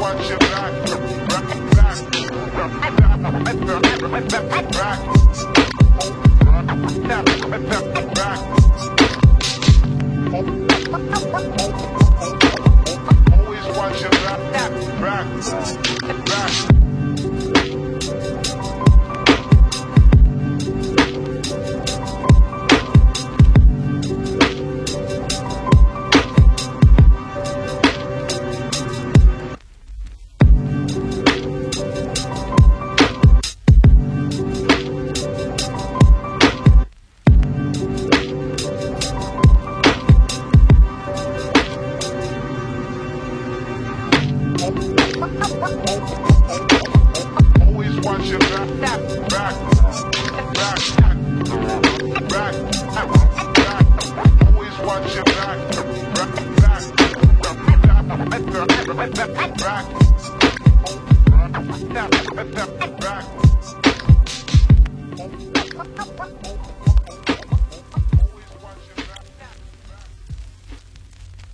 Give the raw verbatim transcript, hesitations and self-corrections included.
watch your back, back, back, back, back. Always watch your back, back, back. Always watch your back, back, back, back, back, back. Always watch your back, back, back, back, back, back.